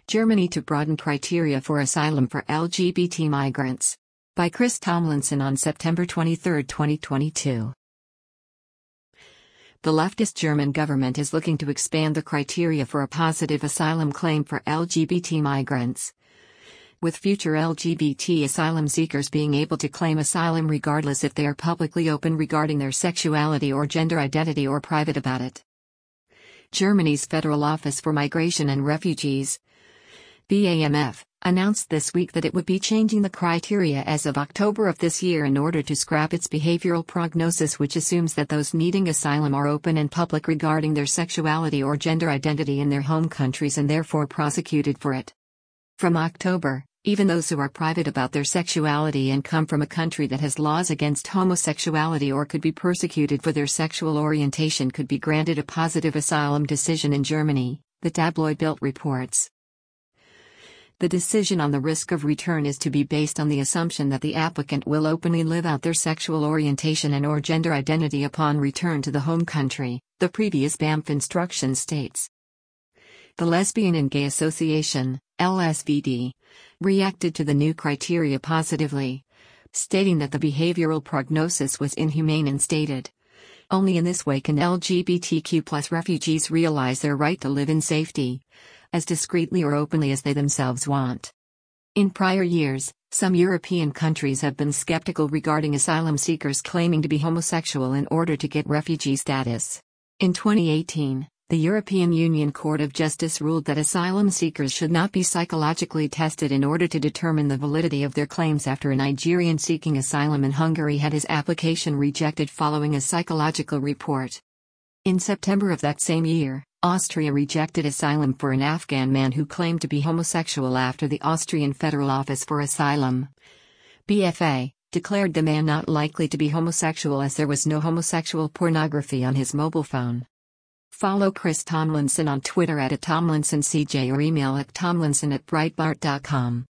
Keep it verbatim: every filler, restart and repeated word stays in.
Germany to broaden criteria for asylum for L G B T migrants. By Chris Tomlinson on September twenty-third, twenty twenty-two. The leftist German government is looking to expand the criteria for a positive asylum claim for L G B T migrants, with future L G B T asylum seekers being able to claim asylum regardless if they are publicly open regarding their sexuality or gender identity or private about it. Germany's Federal Office for Migration and Refugees, B A M F, announced this week that it would be changing the criteria as of October of this year in order to scrap its behavioral prognosis, which assumes that those needing asylum are open and public regarding their sexuality or gender identity in their home countries and therefore prosecuted for it. From October, even those who are private about their sexuality and come from a country that has laws against homosexuality or could be persecuted for their sexual orientation could be granted a positive asylum decision in Germany, the tabloid Bild reports. The decision on the risk of return is to be based on the assumption that the applicant will openly live out their sexual orientation and or gender identity upon return to the home country, the previous B A M F instruction states. The Lesbian and Gay Association, L S V D, reacted to the new criteria positively, stating that the behavioral prognosis was inhumane and stated, "Only in this way can L G B T Q plus refugees realize their right to live in safety, as discreetly or openly as they themselves want." In prior years, some European countries have been skeptical regarding asylum seekers claiming to be homosexual in order to get refugee status. In twenty eighteen, the European Union Court of Justice ruled that asylum seekers should not be psychologically tested in order to determine the validity of their claims after a Nigerian seeking asylum in Hungary had his application rejected following a psychological report. In September of that same year, Austria rejected asylum for an Afghan man who claimed to be homosexual after the Austrian Federal Office for Asylum, B F A, declared the man not likely to be homosexual as there was no homosexual pornography on his mobile phone. Follow Chris Tomlinson on Twitter at, at TomlinsonCJ or email at tomlinson at breitbart dot com.